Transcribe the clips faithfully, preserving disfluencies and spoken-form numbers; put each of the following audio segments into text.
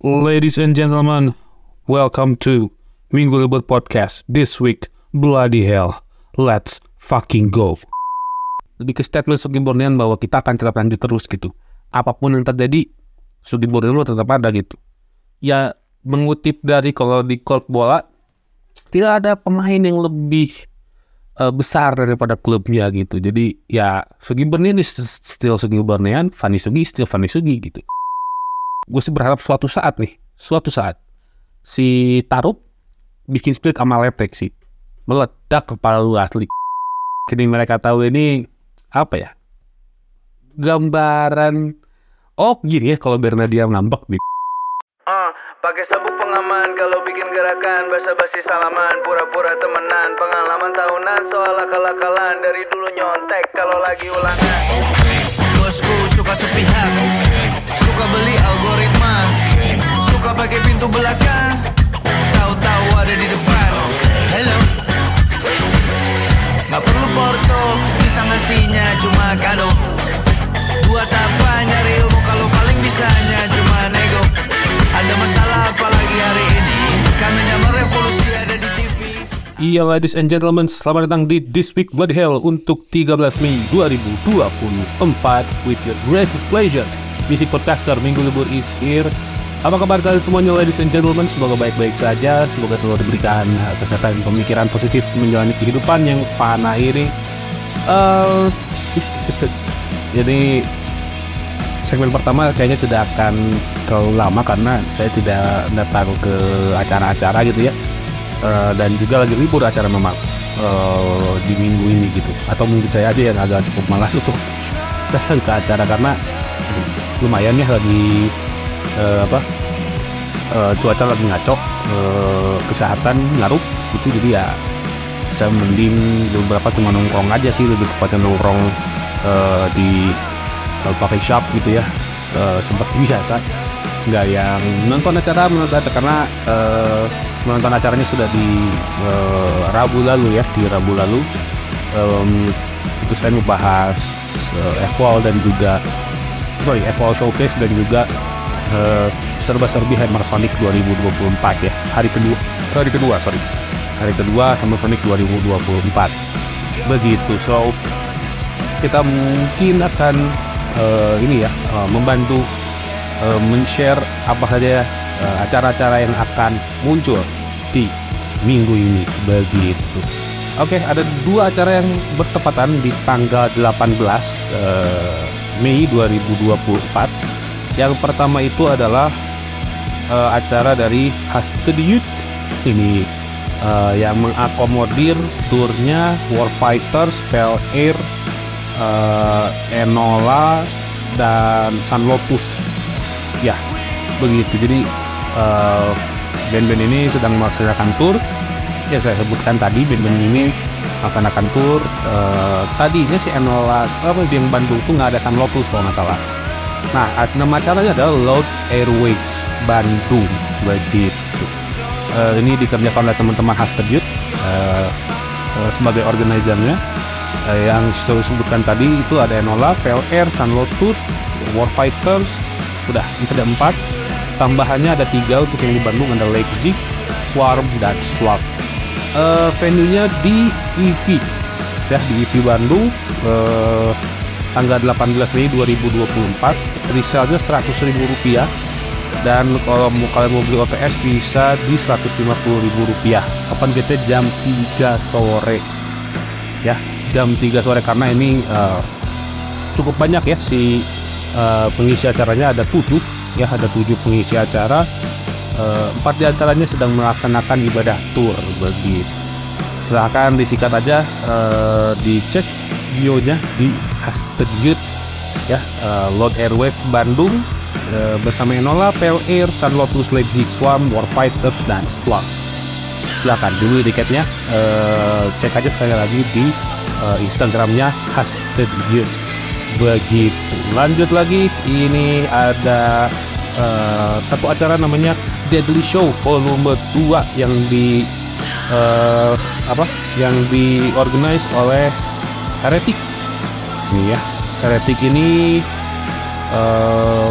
Ladies and gentlemen, welcome to Minggu Libur Podcast. This week, bloody hell, let's fucking go. Lebih ke statement Sugi Bornean bahwa kita akan tetap lanjut terus gitu. Apapun yang terjadi, Sugi Bornean tetap ada gitu. Ya, mengutip dari kalau di Cold Bola, tidak ada pemain yang lebih uh, besar daripada klubnya gitu. Jadi ya, Sugi Bornean is still Sugi Bornean, Fanny Sugi still Fanny Sugi gitu. Gue sih berharap suatu saat nih, suatu saat si Tarup bikin split sama Lepek sih, meledak kepala lu asli. Kini mereka tahu ini apa ya? Gambaran. Oh gini ya kalau Bernadia ngambek nih. Uh, pakai sabuk pengaman kalau bikin gerakan, basa-basi salaman, pura-pura temenan, pengalaman tahunan soal akal-akalan, dari dulu nyontek kalau lagi ulangan. Bosku suka sepihak, suka beli algoritma, suka pakai pintu belakang, tahu-tahu ada di depan. Hello, nggak perlu porto, bisa ngasihnya cuma kado. Buat apa nyari ilmu kalau paling bisanya cuma nego. Ada masalah apalagi hari ini, karena zaman revolusi ada di T V. Iya, ladies and gentlemen, selamat datang di This Week Bloody Hell untuk tiga belas Mei dua ribu dua puluh empat with your greatest pleasure. Misi podcaster Minggu Libur is here. Apa kabar kalian semuanya, ladies and gentlemen? Semoga baik-baik saja, semoga selalu diberikan kesehatan dan pemikiran positif menjalani kehidupan yang fana ini. Uh, jadi segmen pertama kayaknya tidak akan terlalu lama karena saya tidak datang ke acara-acara gitu ya. Uh, dan juga lagi libur acara memang uh, di minggu ini gitu, atau mungkin saya aja yang agak cukup malas untuk datang ke acara karena lumayan ya lagi uh, apa uh, cuaca lagi ngaco, uh, kesehatan ngaruh gitu, jadi ya saya mending beberapa cuma nongkrong aja sih, lebih tepatnya nongkrong uh, di uh, coffee shop gitu ya, uh, seperti biasa, nggak yang nonton acara menonton acara karena uh, menonton acaranya sudah di uh, Rabu lalu ya, di Rabu lalu um, itu saya membahas uh, F O L dan juga sorry, F O L Showcase dan juga uh, serba-serbi Hammer Sonic dua ribu dua puluh empat ya, hari kedua hari kedua sorry hari kedua Hammer Sonic dua ribu dua puluh empat begitu. So kita mungkin akan uh, ini ya uh, membantu uh, men-share apa saja Uh, acara-acara yang akan muncul di minggu ini begitu. Oke, okay, ada dua acara yang bertepatan di tanggal delapan belas uh, Mei dua ribu dua puluh empat. Yang pertama itu adalah uh, acara dari Hasted Youth ini uh, yang mengakomodir turnya Warfighters, Pale Air, uh, Enola dan Sun Lotus. Ya, begitu. Jadi Uh, band-band ini sedang melaksanakan tour. Ya saya sebutkan tadi, band-band ini melaksanakan tour. Uh, tadinya si Enola apa di Bandung tuh nggak ada Sun Lotus kalau nggak salah. Nah, nama acaranya adalah Loud Airwaves Bandung begitu. Uh, ini dikerjakan oleh teman-teman Hasted Youth uh, uh, sebagai organizernya. Uh, yang saya sebutkan tadi itu ada Enola, Pale Air, Sun Lotus, Warfighters, sudah itu ada empat. Tambahannya ada tiga untuk yang di Bandung, ada Leipzig, Swarm, dan Slug. Uh, venue-nya di E V, ya di E V Bandung, uh, tanggal delapan belas Mei dua ribu dua puluh empat. Resale-nya seratus ribu rupiah, dan kalau mau kalian mau beli O T S bisa di seratus lima puluh ribu rupiah. Kapan kita jam tiga sore, ya jam tiga sore karena ini uh, cukup banyak ya si uh, pengisi acaranya, ada tujuh. Ya, ada tujuh pengisi acara, uh, empat diantaranya sedang melaksanakan ibadah tour begitu. Silahkan disikat aja, uh, dicek bio-nya di Hasted Youth ya, uh, Loud Airwave Bandung uh, bersama Enola, Pale Air, Sun Lotus, Leipzig, Swarm, Warfighters, dan Slug. Silahkan dulu tiketnya, uh, cek aja sekali lagi di uh, Instagramnya Hasted Youth. Begitu. Lanjut lagi, ini ada uh, satu acara namanya Deadly Show Volume dua yang di uh, apa? Yang diorganize oleh Heretic. Ini ya, Heretic ini uh,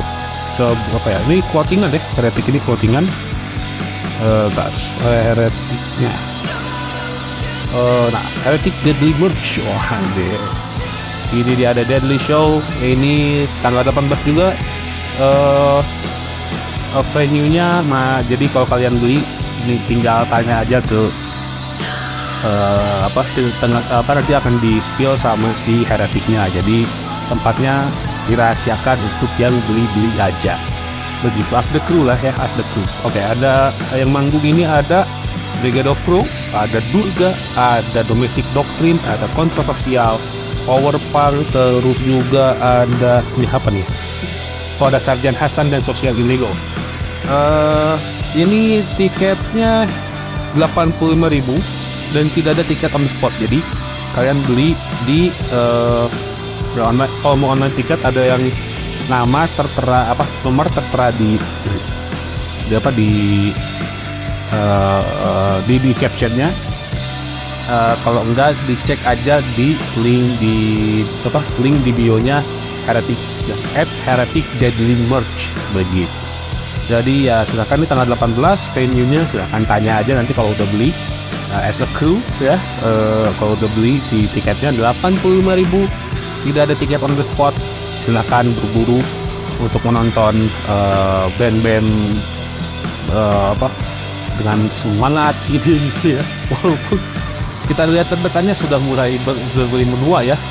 se apa ya, ini quotingan deh, heretic ini quotingan uh, tas hereticnya uh, nah heretic deadly merch. Wah deh, ini dia ada deadly show ini tanggal delapan belas juga. uh, uh, venue-nya nah, jadi kalau kalian beli ini tinggal tanya aja ke uh, apa tengah apa nanti akan di spill sama si hereticnya. Jadi tempatnya dirahasiakan untuk yang beli-beli aja. Begitu, as the crew lah ya, as the crew. Oke, okay, ada yang manggung ini ada Brigade of Pro, ada Durga, ada Domestic Doctrine, ada Kontroversial, Power Punk, terus juga ada ini apa nih? Oh, ada Sarjan Hasan dan Social Illegal. Uh, ini tiketnya delapan puluh lima ribu dan tidak ada tiket on the spot. Jadi kalian beli di uh, online, kalau mau online tiket ada yang nama tertera apa nomor tertera di di apa di uh, uh, di di captionnya. Uh, kalau enggak dicek aja di link di apa link di bio-nya Heretic at Heretic Deadly Merch begitu. Jadi ya silakan di tanggal delapan belas venue-nya silakan tanya aja nanti kalau udah beli uh, as a crew ya. Uh, kalau udah beli si tiketnya delapan puluh lima ribu, tidak ada tiket on the spot. Silakan berburu untuk menonton uh, band-band uh, apa dengan semangat gitu gitu ya. Walaupun kita lihat terdekannya sudah mulai ber, mulai menua ya.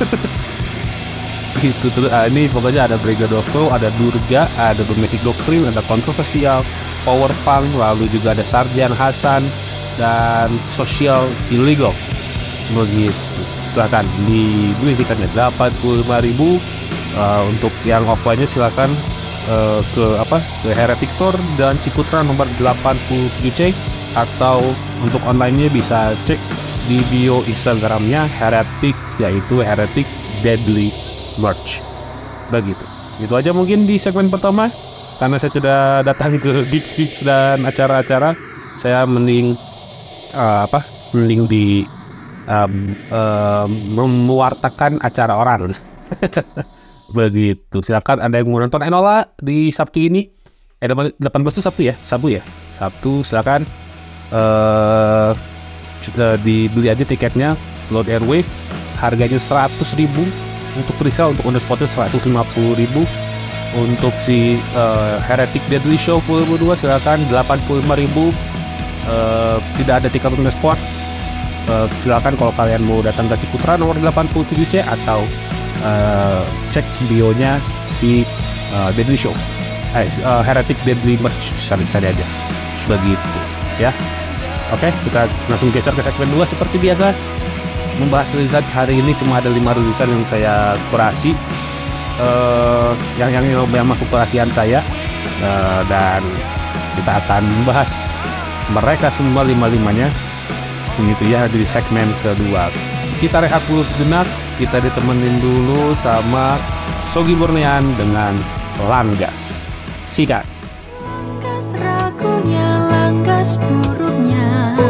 Gitu terus ah, ini pokoknya ada Brigade of Pro, ada Durga, ada Domestic Doctrine, ada Kontroversial, Power Punk, lalu juga ada Sarjan Hasan dan Social Illegal. Begitu. Silakan dibeli tiketnya delapan puluh lima ribu. Uh, untuk yang offline-nya silakan uh, ke apa ke Heretic Store dan Ciputra nomor delapan puluh tujuh C, atau untuk online-nya bisa cek di bio Instagram-nya Heretic, yaitu Heretic Deadly Merch. Begitu. Itu aja mungkin di segmen pertama. Karena saya sudah datang ke gigs-gigs dan acara-acara, saya mending uh, apa? Mending di um, um, mewartakan acara orang. Begitu. Silakan Anda yang mau nonton Enola di Sabtu ini. Eh delapan belas itu Sabtu ya? Sabtu ya? Sabtu silakan uh, dibeli aja tiketnya. Load Airwaves harganya seratus ribu. Untuk presale untuk on the spotnya seratus lima puluh ribu. Untuk si uh, Heretic Deadly Show volume dua silakan delapan puluh lima ribu. Uh, tidak ada tiket on the spot. Uh, silakan kalau kalian mau datang ke Ciputra nomor delapan puluh tujuh C, atau uh, cek bio-nya si uh, Deadly Show. Eh, uh, Heretic Deadly Merch, cari cari aja. Begitu ya. Oke, okay, kita langsung geser ke segmen dua seperti biasa. Membahas rilisan hari ini cuma ada lima rilisan yang saya kurasi, uh, yang, yang yang masuk perhatian saya, uh, dan kita akan membahas mereka semua lima-limanya begitu ya di segmen kedua. Kita rehat dulu sejenak, kita ditemenin dulu sama Sogi Bornean dengan Langgas. Sikat. Langgas ragunya, langgas buruknya.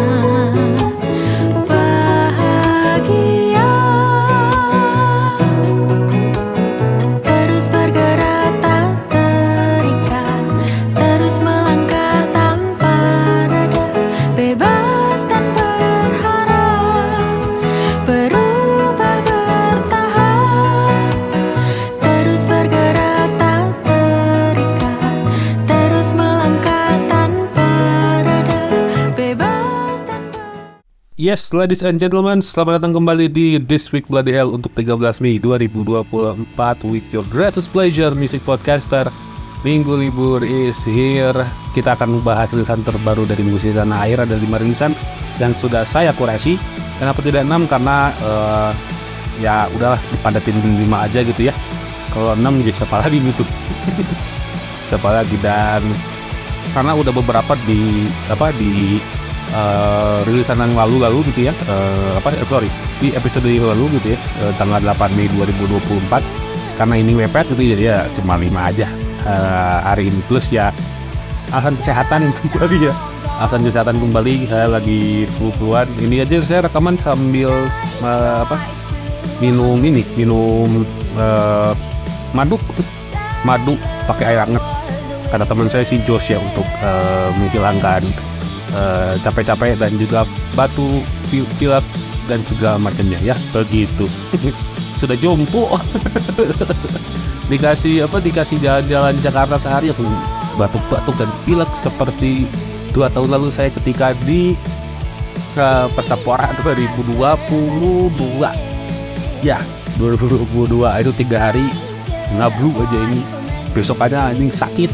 Yes, ladies and gentlemen, selamat datang kembali di This Week Bloody Hell untuk tiga belas Mei dua ribu dua puluh empat with your greatest pleasure, music podcaster. Minggu libur is here. Kita akan membahas rilisan terbaru dari musisi tanah air. Ada lima rilisan yang sudah saya kurasi. Kenapa tidak enam? Karena uh, ya udahlah dipadatin di lima aja gitu ya. Kalau enam jadi siapa lagi gitu. Siapa lagi, dan karena udah beberapa di apa di Uh, rilisan yang lalu-lalu gitu ya, uh, apa sorry di episode yang lalu gitu ya, uh, tanggal delapan Mei dua ribu dua puluh empat. Karena ini mepet gitu jadi ya cuma lima aja uh, hari ini. Plus ya alasan kesehatan kembali ya, alasan kesehatan kembali, saya lagi flu-fluan. Ini aja saya rekaman sambil uh, apa minum ini minum uh, madu madu pakai air hangat. Kata teman saya si Josh ya untuk uh, menghilangkan uh, capek-capek dan juga batu, pilek dan segala macamnya ya begitu. Sudah jompo. dikasih apa dikasih jalan-jalan Jakarta sehari aku batuk-batuk dan pilek seperti dua tahun lalu saya ketika di uh, Pesta Pora dua ribu dua puluh dua ya dua ribu dua puluh dua itu tiga hari ngablu aja ini, besokannya ini sakit.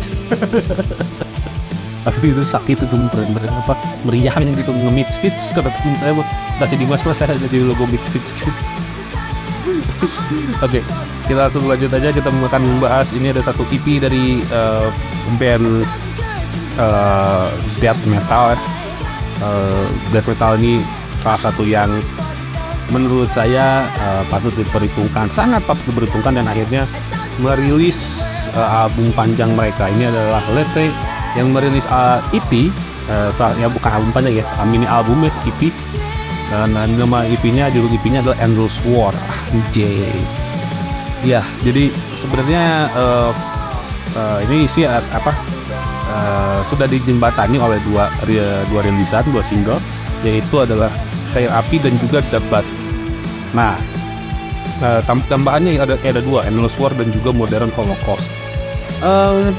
Tapi itu sakit itu bener-bener apa meriah gitu, nge-mix fits kata temen saya, kasih Dimas mas saya jadi logo mix fits gitu. Oke, okay, kita langsung lanjut aja. Kita akan membahas ini ada satu E P dari uh, band uh, death metal. Uh, death metal ini salah satu yang menurut saya uh, patut diperhitungkan, sangat patut diperhitungkan, dan akhirnya merilis uh, album panjang mereka. Ini adalah Lethe yang merilis uh, E P, uh, ya bukan album panjang ya, mini album ya, E P. Dan nama E P-nya, judul E P-nya adalah Endless War. J. Ya, jadi sebenarnya uh, uh, ini sih uh, apa uh, sudah dijembatani oleh dua dua rilisan, dua single, yaitu adalah Fire Api dan juga Debat. Nah, uh, tam- tambahannya ada ada dua, Endless War dan juga Modern Holocaust. Uh,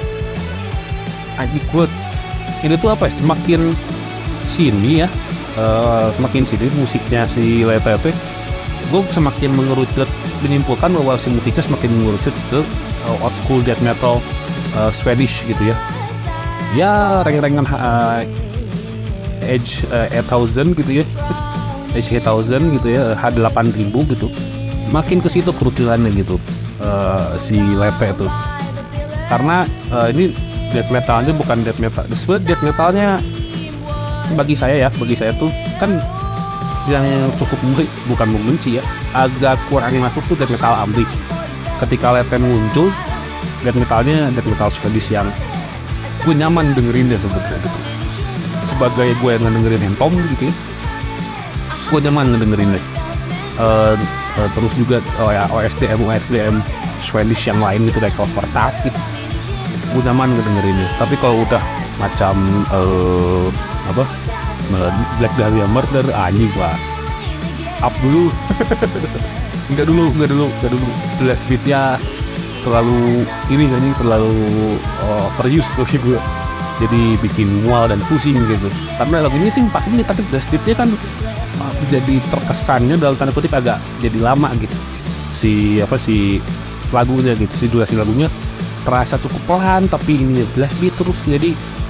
Adik gue ini tuh apa ya, semakin sini ya. Uh, semakin sini musiknya si Lethe, gue semakin mengerucut menyimpulkan bahwa si musiknya semakin mengerucut ke uh, old school death metal uh, Swedish gitu ya. Ya reng-rengan uh, Edge uh, eight thousand gitu ya, Edge eight thousand gitu ya, H delapan ribu gitu. Makin ke situ kerucutannya gitu uh, si Lethe itu. Karena uh, ini death metalnya bukan death metal, disebut death metalnya bagi saya ya, bagi saya tuh kan yang cukup murid, bukan membenci ya, agak kurang masuk tuh death metal amrik. Ketika Lethe muncul, death metalnya death metal Swedish yang gue nyaman dengerin ya sebetulnya gitu. Sebagai gue yang ngedengerin Hentom gitu ya, gue nyaman ngedengerin deh. Uh, uh, terus juga oh ya, O S D M O S D M Swedish yang lain gitu kayak Cover Tap gitu, gue nyaman ngedengerinnya. Tapi kalau udah macam uh, apa Black Dahlia Murder, anjing gua up dulu. enggak dulu enggak dulu enggak dulu blast beatnya terlalu ini kan, terlalu uh, overuse bagi gue, jadi bikin mual dan pusing gitu. Karena lagu ini sih empat menit tapi blast beatnya kan uh, jadi terkesannya dalam tanda kutip agak jadi lama gitu, si apa si lagunya gitu, si durasi lagunya terasa cukup pelan, tapi ini blast beat terus. Jadi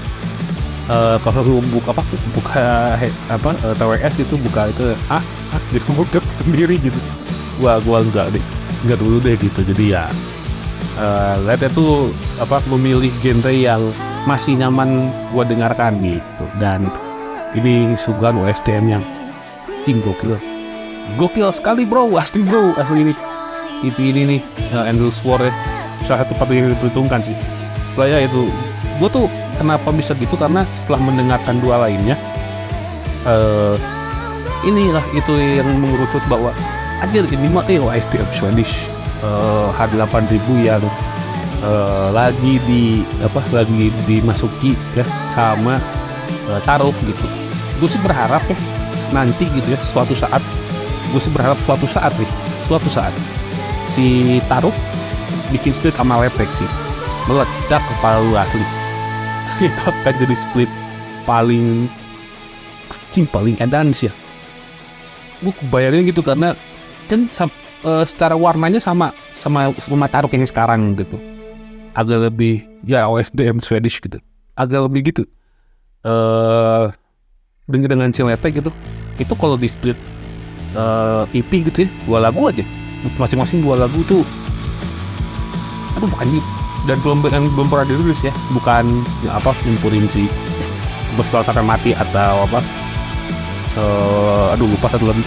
Uh, kalau lu buka apa buka he, apa uh, T W S gitu, buka itu ah ah jadi mudah sendiri gitu. Gua gua enggak deh, enggak dulu deh gitu. Jadi ya uh, Lethe tuh apa memilih genre yang masih nyaman gua dengarkan gitu. Dan ini suguhan O S D M yang cing gokil, gokil sekali bro, asli bro, asli ini E P ini nih uh, Endless War ya, salah satu patut diperhitungkan sih. Setelah itu gua tuh kenapa bisa gitu, karena setelah mendengarkan dua lainnya uh, inilah itu yang mengerucut bahwa anjir ini mah eh O S D M Swedish uh, H delapan ribu yang uh, lagi di apa lagi dimasuki ya sama uh, Tarok gitu. Gue sih berharap ya nanti gitu ya suatu saat, gue sih berharap suatu saat nih suatu saat si Tarok bikin split sama Lethe sih, meledak kepala lu asli. Itu akan jadi split paling anjing, paling edan sih ya. Gue kebayangin gitu karena kan uh, secara warnanya sama sama sama Tarok yang sekarang gitu. Agak lebih ya O S D M Swedish gitu. Agak lebih gitu. Uh, dengan dengan si Lethe gitu. Itu kalau di split uh, E P gitu ya, dua lagu aja. Masing-masing dua lagu tuh. Aduh anjing. Dan belum yang belum pernah dirilis ya, bukan ya apa nyempurin si bos kalau sampai mati atau apa uh, aduh lupa satu lagi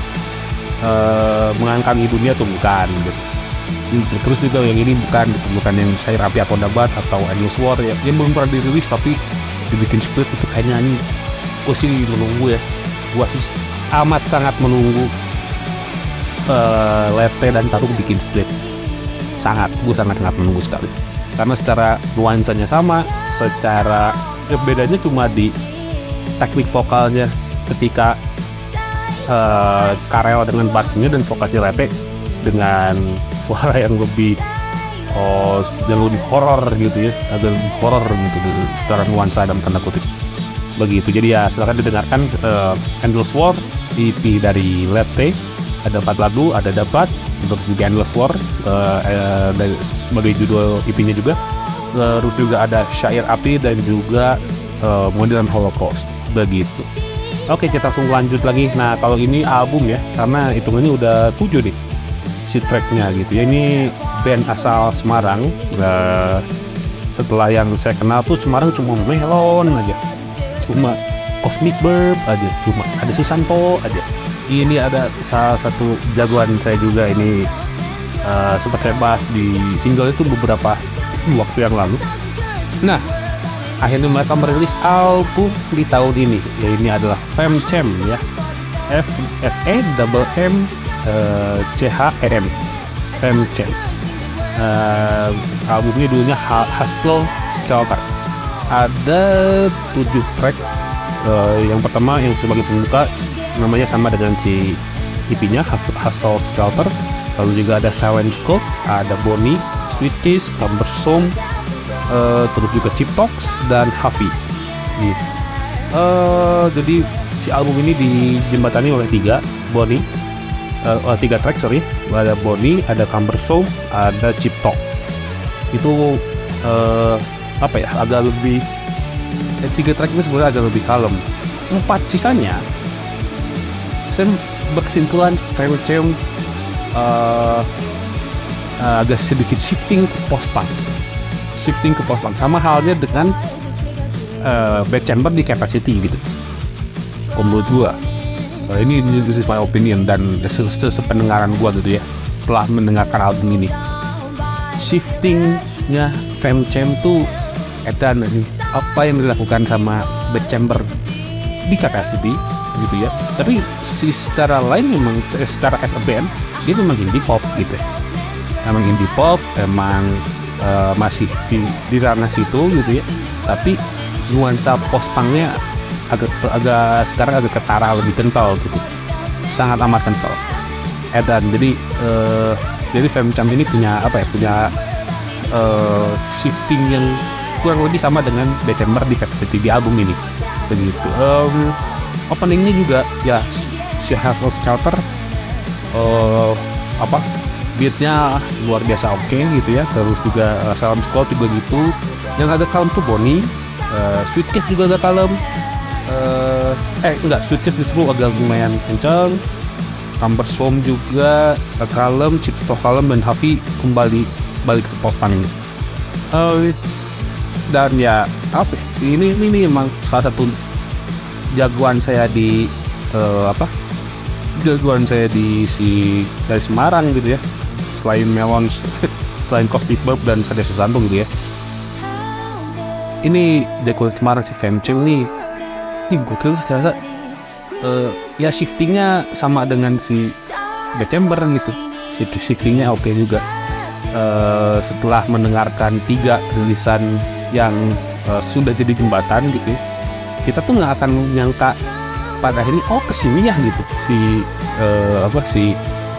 uh, mengangkangi dunia tuh bukan gitu. Terus juga yang ini bukan bukan yang Fire Api atau Debat atau Endless War ya, yang belum pernah dirilis tapi dibikin split itu kayaknya ini gue sih menunggu ya, gue sih amat sangat menunggu uh, Lethe dan Tarok bikin split, sangat gue sangat sangat menunggu sekali. karena secara nuansanya sama, secara ya bedanya cuma di teknik vokalnya ketika uh, Karel dengan backing-nya dan vokalnya Lepe dengan suara yang lebih oh, yang lebih horor gitu ya, agak lebih horor gitu secara nuansa dalam tanda kutip begitu. Jadi ya silakan didengarkan uh, Endless War E P dari Lepe, ada empat lagu, ada Dapat, terus juga Endless War uh, uh, dari, sebagai judul E P-nya juga, terus juga ada Syair Api dan juga uh, Modern Holocaust begitu. Oke, kita langsung lanjut lagi. Nah, kalau ini album ya, karena hitungannya udah tujuh nih si tracknya gitu ya. Ini band asal Semarang. Nah, setelah yang saya kenal tuh Semarang cuma Melon aja, cuma Cosmic Burp aja, cuma ada Susanto aja. Ini ada salah satu jagoan saya juga ini, uh, sempat saya bahas di single itu beberapa waktu yang lalu. Nah, akhirnya mereka merilis album di tahun ini, ya ini adalah Femcem ya, F F E double M uh, C H E M, Femcem. Uh, albumnya dulunya Hustle Skelter. Ada tujuh track. Uh, yang pertama yang sebagai pembuka namanya sama dengan si E P-nya Hustle Skelter. Lalu juga ada Silent Scope, ada Bonnie, Sweet Kiss, Cumbersome, Uh, terus juga Chiptox dan Hafi gitu. Uh, jadi si album ini dijembatani oleh tiga Bonnie, uh, uh, tiga track sorry, ada Bonnie, ada Cumbersome, ada Chiptox. Itu uh, apa ya, agak lebih eh, tiga track ini sebenarnya agak lebih kalem. Empat sisanya saya berkesimpulan Femcem uh, uh, agak sedikit shifting ke post-punk. Shifting ke post-punk sama halnya dengan uh, Bad Chamber di Capacity gitu. Menurut gua uh, ini this is my opinion dan sependengaran gua gitu ya, setelah mendengarkan album ini, shiftingnya Femcem tuh edan apa yang dilakukan sama Bad Chamber di Capacity gitu ya. Tapi si secara lain memang secara as a band dia memang indie pop gitu ya. Emang indie pop, emang Uh, masih di, di ranah situ gitu ya, tapi nuansa post-punknya agak agak sekarang agak ketara, lebih kental gitu, sangat amat kental. Edan jadi uh, jadi Femcem ini punya apa ya, punya uh, shifting yang kurang lebih sama dengan December di Capacity di album ini begitu. Um, openingnya juga ya si Hustle Skelter uh, apa beatnya luar biasa oke okay, gitu ya. Terus juga uh, Salam Squad juga gitu. Yang agak kalem tuh Bonnie, uh, Sweet Kiss juga agak kalem. Uh, eh enggak, Sweet Kiss justru agak lumayan kencang. Cumbersome juga uh, kalem, Chipstock kalem, dan Hafi kembali balik ke post-punk ini. Uh, dan ya apa? Ini ini, ini emang salah satu jagoan saya di uh, apa? Jagoan saya di si dari Semarang gitu ya. Selain Melon, selain Cosmic Burp dan Sadya Susanto gitu ya. Ini jagoan Semarang si Femcem ini, ini gokil saya rasa. Uh, ya shiftingnya sama dengan si December gitu. Shiftingnya oke okay juga. Uh, setelah mendengarkan tiga rilisan yang uh, sudah jadi jembatan gitu ya, kita tuh nggak akan menyangka pada akhirnya oh kesini ya gitu si uh, apa si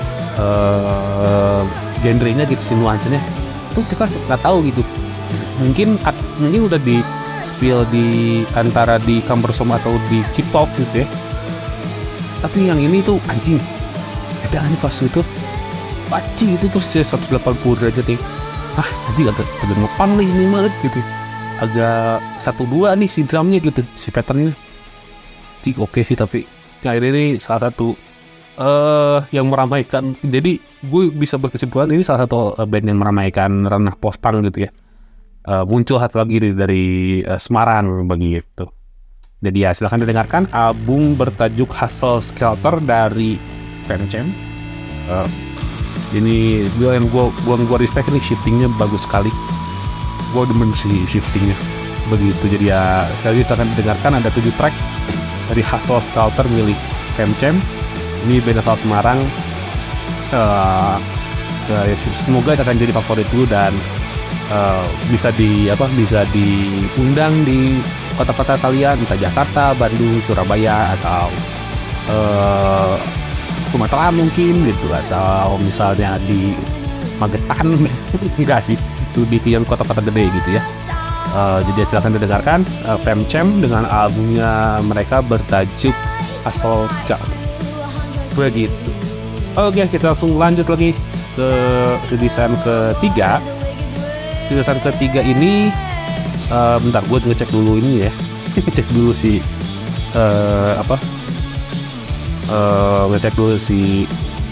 uh, genrenya gitu, si nuansanya tuh kita nggak tahu gitu. Mungkin mungkin udah di spill di antara di Cumbersome atau di Chiptox gitu ya, tapi yang ini tuh anjing ada nih pas itu paci itu terus seratus delapan puluh derajat nih, ah anjing agak agak ngepan nih ini banget gitu, agak satu dua nih si drumnya gitu, si patternnya cik oke okay sih. Tapi akhirnya ini salah satu uh, yang meramaikan, jadi gue bisa berkesimpulan ini salah satu uh, band yang meramaikan ranah post-punk gitu ya. Uh, muncul satu lagi dari, dari uh, Semarang begitu. Jadi ya silahkan didengarkan album bertajuk Hustle Skelter dari Femcem. Uh, ini gue yang gue gue gue respect ini, shiftingnya bagus sekali. Gue demen sih shiftingnya begitu. Jadi ya sekali lagi silahkan didengarkan, ada tujuh track dari Hustle Skelter milik Femcem. Ini band asal Semarang. Uh, uh, semoga akan jadi favorit lu dan uh, bisa di apa bisa diundang di kota-kota kalian, entah Jakarta, Bandung, Surabaya, atau uh, Sumatera mungkin gitu, atau misalnya di Magetan. Enggak sih, lebih ke yang kota-kota gede gitu ya. Uh, jadi silahkan didengarkan uh, Femcem dengan albumnya mereka bertajuk Asal Ska. Begitu. Oke, kita langsung lanjut lagi ke rilisan ketiga. Rilisan ketiga ini uh, bentar gue ngecek dulu ini ya. Ngecek dulu si uh, apa? Uh, ngecek dulu si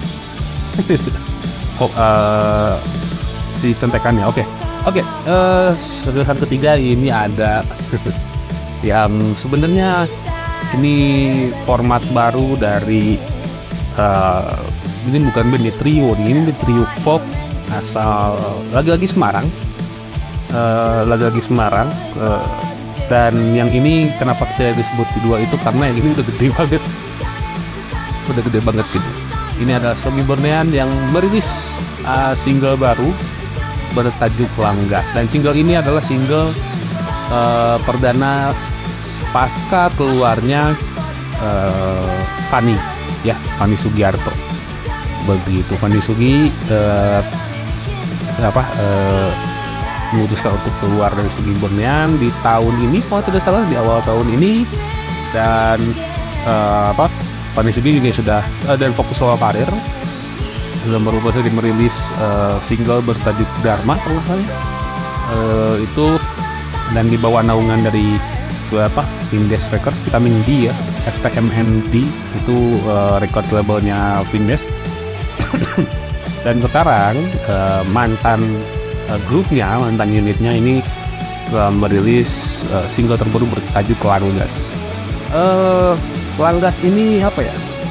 oh, uh, si contekannya. Oke. Oke, uh, rilisan ketiga ini ada yang sebenarnya ini format baru dari uh, ini bukan band, ini trio nih, ini trio folk asal lagi-lagi Semarang, uh, lagi-lagi Semarang, uh, dan yang ini kenapa kita disebut dua itu karena yang ini udah gede banget, udah gede banget gitu. Ini adalah Sogi Bornean yang merilis uh, single baru bertajuk Langgas, dan single ini adalah single uh, perdana pasca keluarnya uh, Fanny ya, Fanny Sugiarto. Begitu Fanny Sugi uh, apa uh, memutuskan untuk keluar dari Sogi Bornean di tahun ini, kalau tidak salah di awal tahun ini, dan uh, apa Fanny Sugi juga sudah uh, dan fokus soal karir, sudah merubah jadi merilis uh, single bertajuk Dharma kalau nggak salah uh, itu, dan di bawah naungan dari apa Findes Records, Vitamin D ya, F T M M D itu uh, record labelnya Findes. Dan sekarang uh, mantan uh, grupnya, mantan unitnya ini uh, merilis uh, single terbaru bertajuk Langgas. Uh, Langgas ini apa ya?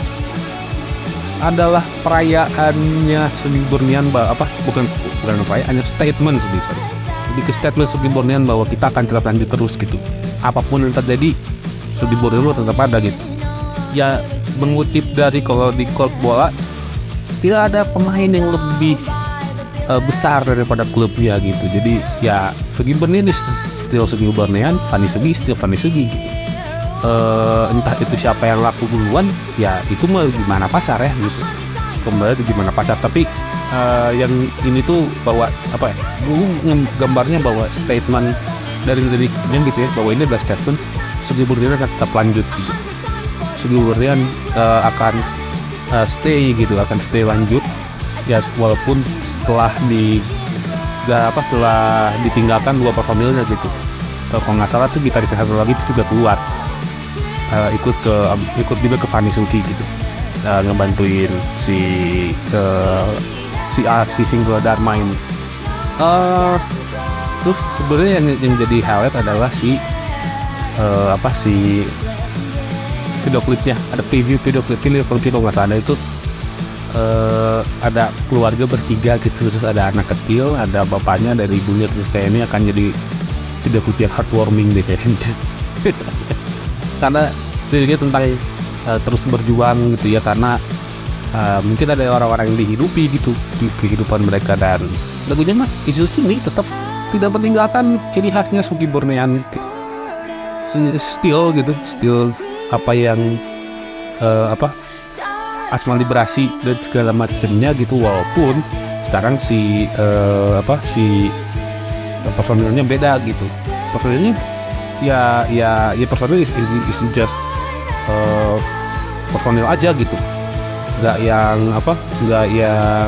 Adalah perayaannya Sogi Bornean, apa bukan bukan perayaannya, statement sedih sorry. Jadi ke statement Sogi Bornean bahwa kita akan tetap lanjut terus gitu. Apapun yang terjadi, Sogi Bornean tetap ada gitu. Ya mengutip dari kalau di klub bola, tidak ada pemain yang lebih uh, besar daripada klubnya gitu. Jadi ya Sogi Bornean is still Sogi Bornean, Fanny Sugi still Fanny Sugi gitu. Uh, entah itu siapa yang laku duluan, ya itu mah gimana pasar ya gitu. Kembali ke gimana pasar. Tapi uh, yang ini tuh bahwa apa ya? Gue gambarnya bahwa statement dari liriknya gitu ya, bahwa ini adalah statement Sogi Bornean akan tetap lanjut gitu. Sogi Bornean uh, akan uh, stay gitu, akan stay lanjut ya, walaupun setelah di gak, apa setelah ditinggalkan dua personilnya gitu. Uh, kalau nggak salah tuh gitaris satu lagi itu juga keluar. Uh, ikut ke um, ikut juga ke Fanny Sugi gitu, uh, ngebantuin si uh, si uh, si single Dharma ini. Uh, terus sebenarnya yang, yang jadi highlight adalah si uh, apa si video klipnya, ada preview video klip video klip kalau nggak salah itu uh, ada keluarga bertiga gitu, terus ada anak kecil, ada bapaknya, ada ibunya, terus kayak ini akan jadi video klip yang heartwarming deh kayaknya. Karena dia tentang uh, terus berjuang gitu ya, karena uh, mungkin ada orang-orang yang dihidupi gitu di kehidupan mereka, dan lagunya mah isu ini tetap tidak meninggalkan ciri khasnya Sogi Bornean, still gitu, still apa yang uh, apa asmal liberasi dan segala macamnya gitu, walaupun sekarang si uh, apa si uh, personilnya beda gitu, personilnya ya ya ya personil is, is, is just uh, personil aja gitu, nggak yang apa nggak yang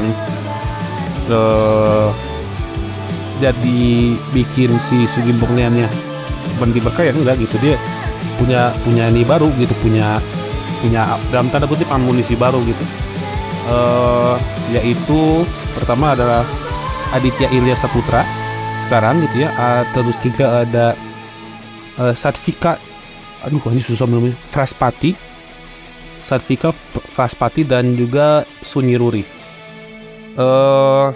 uh, jadi bikin si Sogi Borneannya bagi berkaya, enggak gitu, dia punya punya ini baru gitu, punya punya dalam tanda kutip amunisi baru gitu, uh, yaitu pertama adalah Aditya Ilya Saputra sekarang gitu ya, uh, terus juga ada Uh, Satvika, aduh ini susah namanya, Fraspati, Satvika Fraspati, dan juga Sunyiruri. Uh,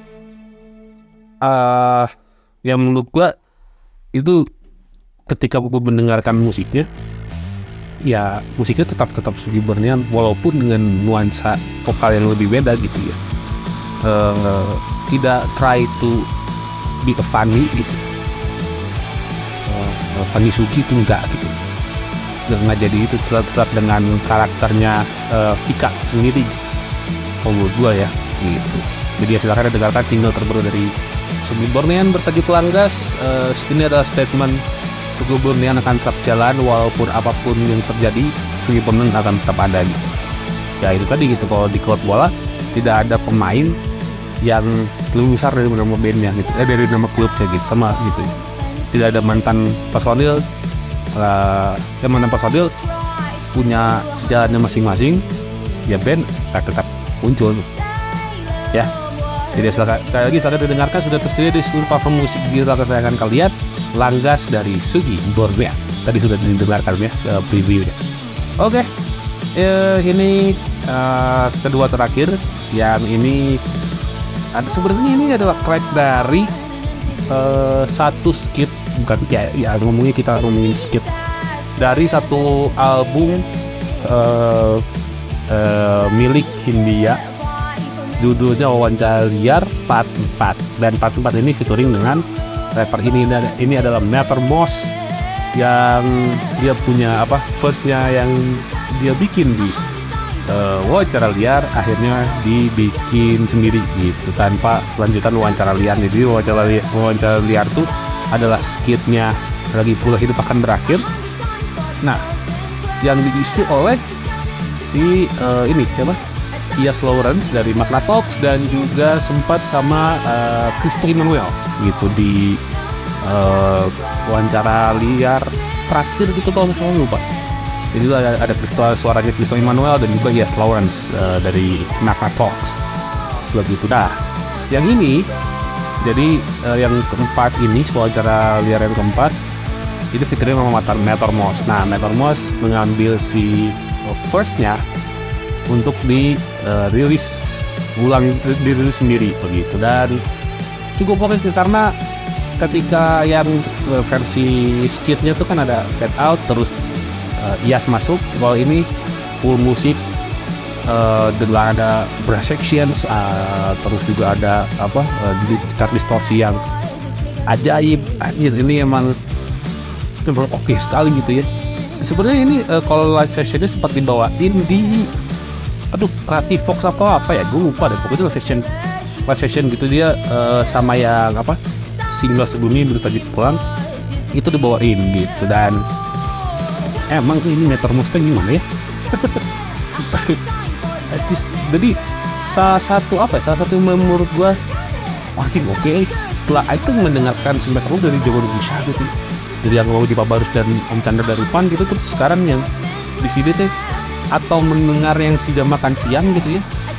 uh, yang menurut gua itu ketika gue mendengarkan musiknya, ya musiknya tetap tetap Sogi Bornean walaupun dengan nuansa vokal yang lebih beda gitu ya. Uh, tidak try to be a funny gitu. Uh, Fanny Sugi itu enggak gitu. Nggak jadi itu, tetap dengan karakternya uh, Vika sendiri. Oh menurut gua ya gitu. Jadi ya silakan dengarkan single terbaru dari Sugi Bornean bertajuk Langgas. Uh, ini adalah statement Sugi Bornean akan tetap jalan walaupun apapun yang terjadi, Sugi Bornean akan tetap ada gitu. Ya itu tadi gitu, kalau di klub bola tidak ada pemain yang lebih besar dari nama bandnya gitu, eh dari nama klubnya gitu, sama gitu. Tidak ada mantan personil, uh, yang mantan personil punya jalannya masing-masing, ya band tetap muncul. Ya, jadi silakan, sekali lagi silakan didengarkan, sudah tersedia di seluruh platform musik digital kesayangan kalian. Langgas dari Sugi Bornean. Tadi sudah didengarkan ya uh, previewnya. Oke. Okay. Uh, ini uh, kedua terakhir, yang ini ada sebenarnya ini adalah track dari uh, satu skit, bukan ya, ya ngomongnya kita ngomongin skit dari satu album uh, uh, milik Hindia, judulnya Wawancara Liar Part empat, dan Part empat ini featuring dengan rapper ini. Ini adalah Mattermost yang dia punya apa verse-nya yang dia bikin di uh, Wawancara Liar, akhirnya dibikin sendiri gitu tanpa lanjutan Wawancara Liar. Jadi Wawancara Liar, Wawancara Liar tuh adalah skitnya Lagi Pula Hidup Akan Berakhir. Nah, yang diisi oleh si uh, ini siapa? Ias Lawrence dari Magna Talks, dan juga sempat sama uh, Christo Emmanuel gitu di uh, Wawancara Liar terakhir gitu kalau nggak salah, lupa. Jadi ada, ada Christo, suaranya Christo Emmanuel dan juga Ias Lawrence uh, dari Magna Talks begitu. Nah, yang ini jadi uh, yang keempat ini, Wawancara Liar yang keempat itu featuring sama Mattermost. Nah, Mattermost mengambil si uh, first-nya untuk di uh, rilis ulang, dirilis sendiri begitu, dan cukup oke sih, karena ketika yang versi skitnya tuh kan ada fade out terus uh, Ias masuk, kalau ini full musik, uh, dan ada brass sections, uh, terus juga ada apa uh, gitar distorsi yang ajaib. Anjir, ini emang oke okay sekali gitu ya. Sebenarnya ini uh, kalau live sessionnya sempat dibawain di aduh Creative Fox atau apa ya, gue lupa deh, pokoknya live session live session gitu dia uh, sama yang apa single sebelumnya bertajuk Pulang itu dibawain gitu. Dan emang ini Mattermost gimana ya jadi salah satu apa ya, salah satu menurut gue makin oke okay. Setelah itu mendengarkan si Mattermost dari jauh Indonesia gitu, jadi yang mau di Pabarus dan Om Chandra dari Pan gitu, terus sekarang yang di sini teh atau mendengar yang si jam makan siang gitu ya,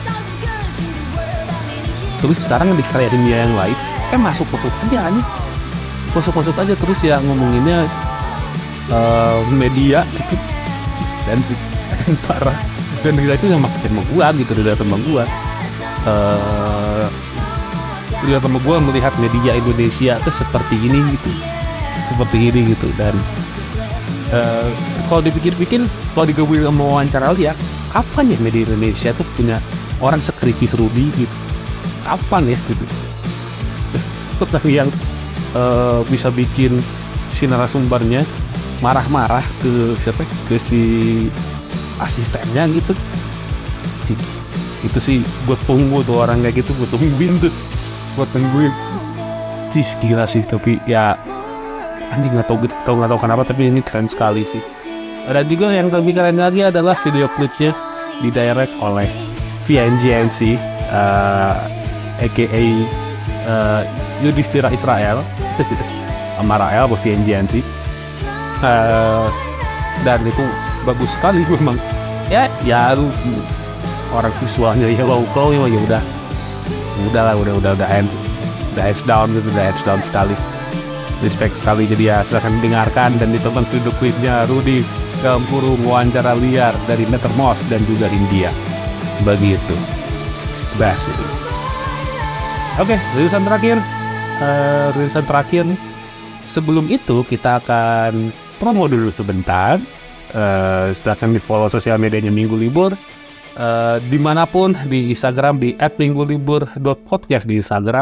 terus sekarang yang dikaliatin dia yang lain kan masuk masuk aja nih masuk masuk aja terus ya ngomonginnya uh, media gitu dan si dan parah, dan kita itu yang makin sama gua gitu, dari teman gua uh, dari teman gua melihat media Indonesia tuh seperti ini gitu seperti ini gitu. Dan Uh, kalau dipikir-pikir, kalau digabungin sama Wawancara Liar, kapan ya media Indonesia tuh punya orang sekritis Rudy gitu? Kapan ya gitu? Yang uh, bisa bikin si narasumbernya marah-marah ke siapa? Ke si asistennya gitu. Cik, itu sih gue tunggu tuh orang kayak gitu, gue tungguin tuh, gue tungguin. Cis gila sih, tapi ya anjing nggak tahu gitu, tahu nggak tahu kenapa, tapi ini keren sekali sih. Dan juga yang lebih keren lagi adalah video klipnya didirect oleh V N G N C, uh, aka uh, Yudhistira Israel, sama Rael atau V N G N C, uh, dan itu bagus sekali memang. Ya, ya orang visualnya ya lokal ya udah, udah lah, udah udah udah hands, udah hands down gitu, udah hands down sekali. Respect sekali. Jadi ya silahkan dengarkan dan ditonton video klipnya Rudy Gampurung Wawancara Liar dari Mattermost dan juga India. Begitu. Best itu. Oke, rilisan terakhir. Uh, rilisan terakhir. Sebelum itu kita akan promo dulu sebentar. Uh, silahkan di follow sosial medianya Minggu Libur. Uh, dimanapun di Instagram di at minggu libur dot podcast di Instagram.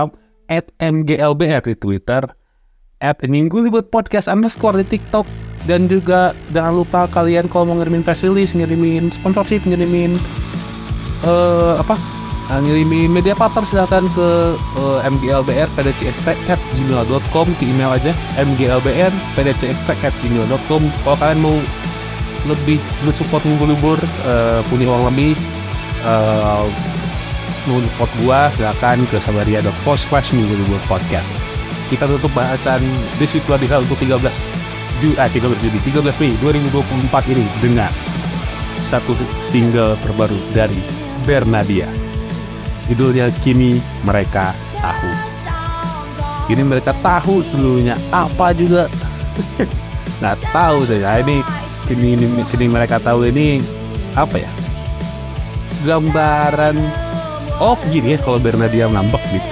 at m g l b r di Twitter, at Minggu Libur Podcast underscore di TikTok. Dan juga jangan lupa kalian kalau mau ngirimin press release, ngirimin sponsorship, ngirimin uh, apa uh, ngirimin media partner, silakan ke uh, m g l b r p d c s t at gmail dot com, ke email aja m g l b r p d c s t at gmail dot com. Kalau kalian mau lebih mensupport Minggu Libur, uh, punya uang lebih, uh, mau support gua, silakan ke sabaria dot co slash minggu libur podcast. Kita tutup bahasan This Week Bloody Hell untuk tiga belas Juli, ah, tiga belas Juli, tiga belas Mei dua ribu dua puluh empat ini dengan satu single terbaru dari Bernadia. Judulnya Kini Mereka Tahu. Kini mereka tahu dulunya apa juga nggak tahu saya. Ini kini, ini kini mereka tahu ini apa ya? Gambaran. Oh gini ya kalau Bernadia ngambek gitu.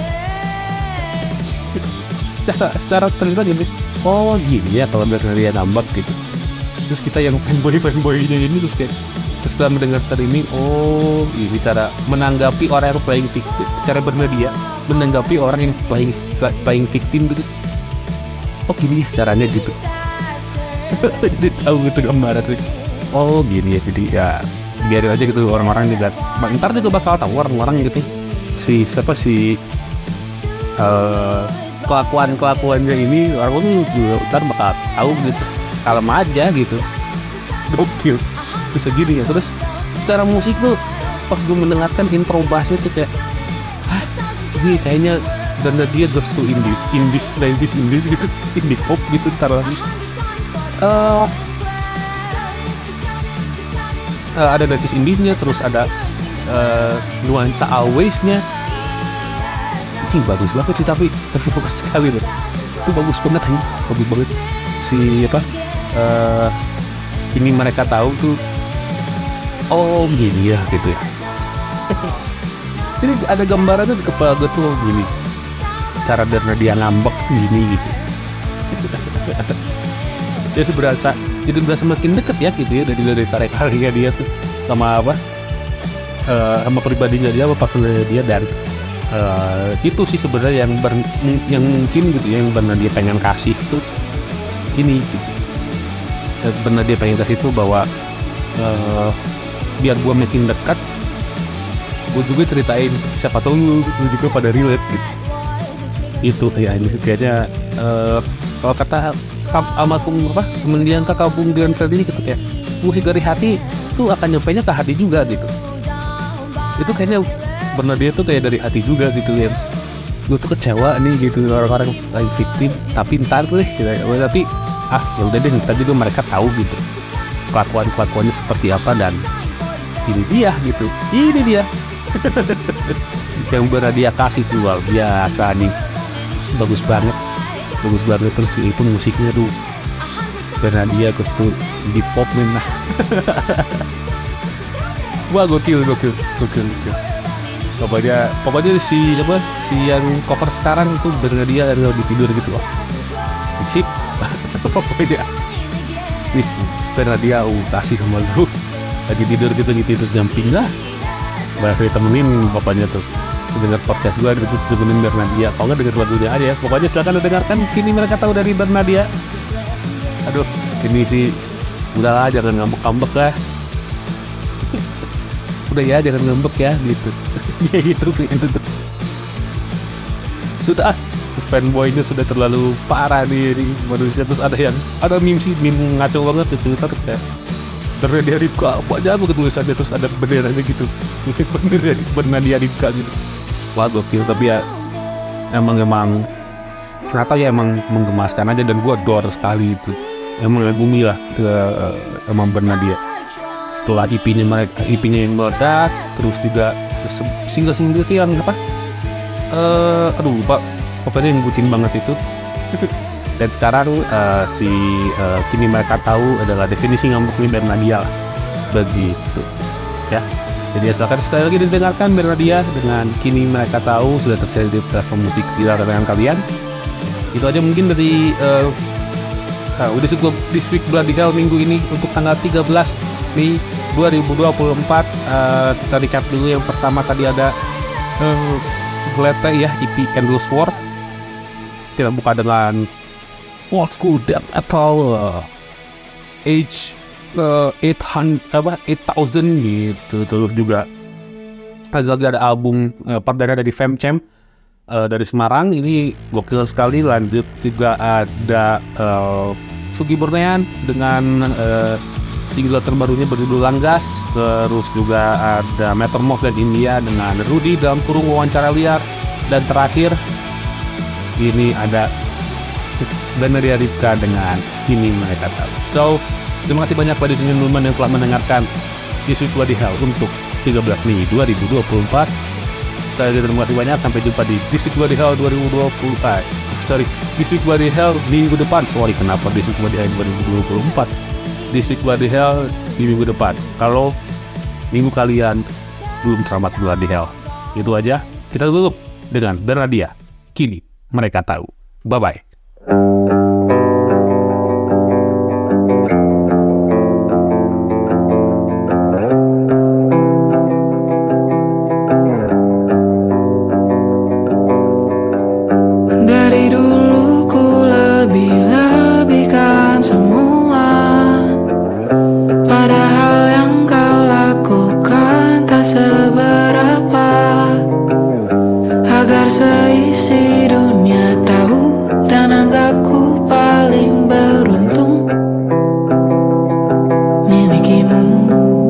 Secara, secara terlihat gini. Oh gini ya kalau Bernadia ngambek gitu. Terus kita yang fanboy-fanboynya ini terus kayak terus setelah mendengarkan ini, oh ini cara menanggapi orang yang playing victim, cara Bernadia menanggapi orang yang playing playing victim gitu. Oh gini ya caranya gitu. Jadi tahu gitu gambaran sih. Oh gini ya, jadi ya biarin aja gitu, orang-orang juga ntar juga bakal tahu orang-orang gitu si siapa si uh, kelakuan-kelakuannya ini, orang-orang juga ntar bakal tahu gitu, kalem aja gitu. Gokil bisa gini ya. Terus secara musik tuh pas gue mendengarkan intro bassnya tuh kayak hah ini kayaknya dan dia goes to indie indies nineties indies gitu, indie pop gitu ntar lagi. Uh, uh, ada nineties indies-nya, terus ada uh, nuansa always-nya. Cing bagus banget sih, tapi tapi bagus sekali loh. Itu bagus banget ini, bagus banget. Si apa? Uh, ini mereka tahu tuh. Oh gini ya gitu ya. Ini ada gambaran tuh di kepala gue tuh gini. Cara Bernadia ngambek gini gitu. Jadi berasa jadi berasa makin deket ya gitu ya dari dari karya-karya dia tuh sama apa uh, sama pribadinya dia, apa pribadinya dia, dan uh, itu sih sebenarnya yang ber, yang mungkin gitu ya yang benar dia pengen kasih tuh ini gitu. Benar dia pengen kasih itu bahwa uh, biar gua makin dekat, gua juga ceritain siapa tahu lu, lu juga pada relate gitu. Itu ya ini kayaknya uh, kalau kata almarhum apa kemudian kakak Bung Glenn Fredly gitu, kayak musik dari hati tuh akan nyampainya ke hati juga gitu. Itu kayaknya benar dia tuh kayak dari hati juga gitu ya. Gue tuh kecewa nih gitu orang-orang lagi victim, tapi ntar deh gitu. Tapi ah ya udah deh, ntar juga mereka tahu gitu kelakuan kelakuannya seperti apa, dan ini dia gitu, ini dia yang Bernadia kasih tuh luar biasa nih, bagus banget. Bagus banget. Terus itu musiknya tuh Bernadia terus tuh di pop nih. Wah gokil gokil gokil gokil. Pokoknya pokoknya si apa si yang cover sekarang itu Bernadia yang lagi tidur gitu loh. Sip. Pokoknya nih Bernadia uh kasih sama lu lagi tidur gitu gitu tidur jumping lah. Bahasa temenin bapaknya tuh. Dengar podcast gue itu temenin Bernadia, kalau nggak denger lagunya aja ya. Pokoknya silakan dengarkan Kini Mereka Tahu dari Bernadia. Aduh ini sih udahlah, jangan ngambek-ngambek lah. Udah ya jangan ngambek ya gitu. Ya gitu itu tuh. Sudah fanboynya sudah terlalu parah nih, nih manusia. Terus ada yang ada meme sih, meme ngaco banget di Twitter kayak Bernadia Ripka apa aja aku tulisannya, terus ada benderanya gitu. Bener Bernadia Ripka gitu. Wah gokil, tapi ya emang emang ternyata ya emang menggemaskan aja, dan gue adore sekali itu, emang mengagumi lah ke uh, emang Bernadia. Setelah I P-nya mereka, I P-nya yang meledak, terus juga single-single itu yang apa? Uh, aduh lupa, pokoknya yang bucin banget itu. Dan sekarang uh, si uh, Kini Mereka Tahu adalah definisi ngambeknya Bernadia lah, begitu ya. Jadi asalkan sekali lagi didengarkan Bernadia dengan Kini Mereka Tahu, sudah tersedia di platform musik di layanan kalian. Itu aja mungkin dari uh, uh, udah cukup This Week Bloody Hell minggu ini untuk tanggal tiga belas Mei dua ribu dua puluh empat. Uh, kita recap dulu. Yang pertama tadi ada uh, Lete ya, E P Endlessworld. Kita buka dengan Old School Death Metal uh, Age uh, delapan ratus apa delapan thousand gitu. Terus juga ada lagi ada album uh, perdana dari Femchamp uh, dari Semarang, ini gokil sekali. Lanjut juga ada uh, Sugi Bornean dengan uh, single terbarunya berjudul Langgas. Terus juga ada Metamorph dan India dengan Rudy dalam kurung wawancara liar. Dan terakhir ini ada Daneria Ripka dengan Ini Mereka Tahu. So, terima kasih banyak pada senyum teman yang telah mendengarkan This Week Bloody Hell untuk tiga belas Mei dua ribu dua puluh empat. Sekali lagi terima kasih banyak, sampai jumpa di This Week Bloody Hell dua ribu dua puluh empat. Sorry, This Week Bloody Hell minggu depan. Sorry, kenapa This Week Bloody Hell dua ribu dua puluh empat? This Week Bloody Hell di minggu depan. Kalau minggu kalian belum selamat Bloody Hell. Itu aja. Kita tutup dengan Bernadia. Kini Mereka Tahu. Bye-bye. Dari dulu ku lebih-lebihkan semua, padahal yang kau lakukan tak seberapa. Agar seisi dunia tahu dan anggapku paling beruntung milikimu.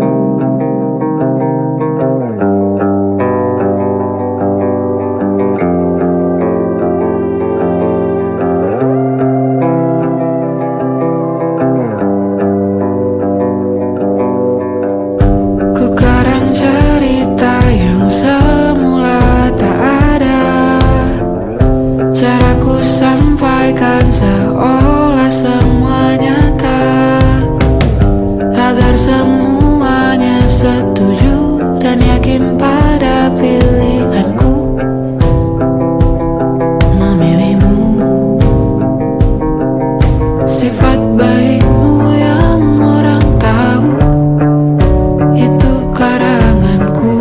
Ku kadang cerita yang semula tak ada, caraku sampaikan seolah semua nyata, agar semuanya setuju dan yakin pada pilihanku memilihmu. Sifat baikmu yang orang tahu itu karanganku.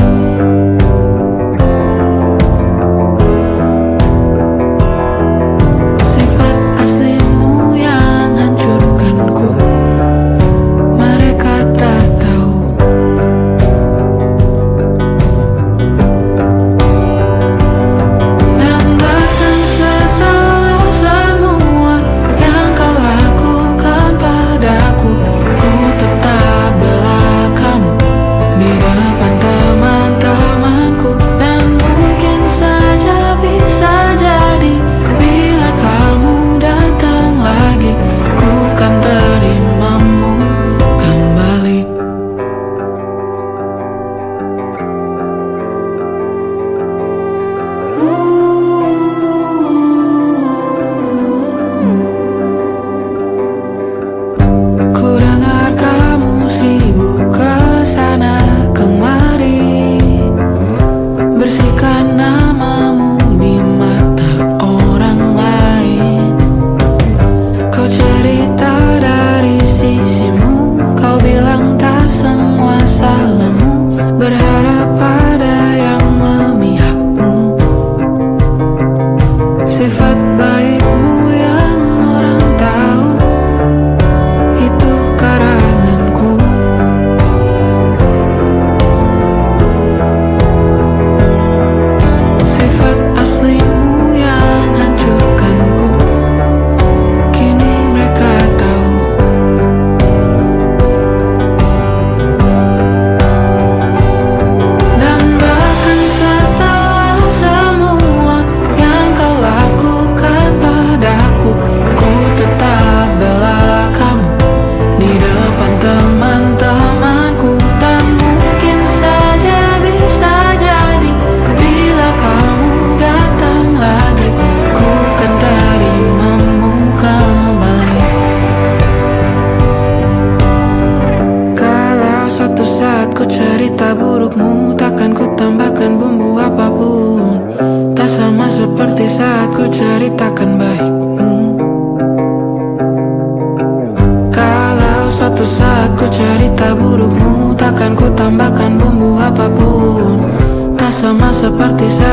Sifat aslimu yang hancurkanku, mereka tak tahu. Dan bahkan setelah semua yang kau lakukan padaku, ku tetap bela kamu di depan teman-temanku. Dan mungkin saja bisa jadi bila kamu datang lagi, ku kan terimamu kembali. Ku dengar kamu sibuk kesana kemari, bersihkan namamu di mata orang lain. Kau cerita dari sisimu, kau bilang tak semua salahmu, berharap pada yang memihakmu. Sifat baikmu yang orang tahu itu karanganku. Sifat aslimu yang hancurkanku, kini mereka tahu. Dan bahkan setelah semua yang kau lakukan padaku, ku tetap bela kamu di depan teman-temanku. Dan mungkin saja bisa jadi bila kamu datang lagi, ku kan terimamu kembali. Kalau suatu saat ku cerita burukmu, takkan ku tambahkan bumbu apapun. Tak sama seperti saat ku ceritakan baikmu. Kalau suatu saat ku cerita burukmu, takkan ku tambahkan bumbu apapun. Tak sama seperti saat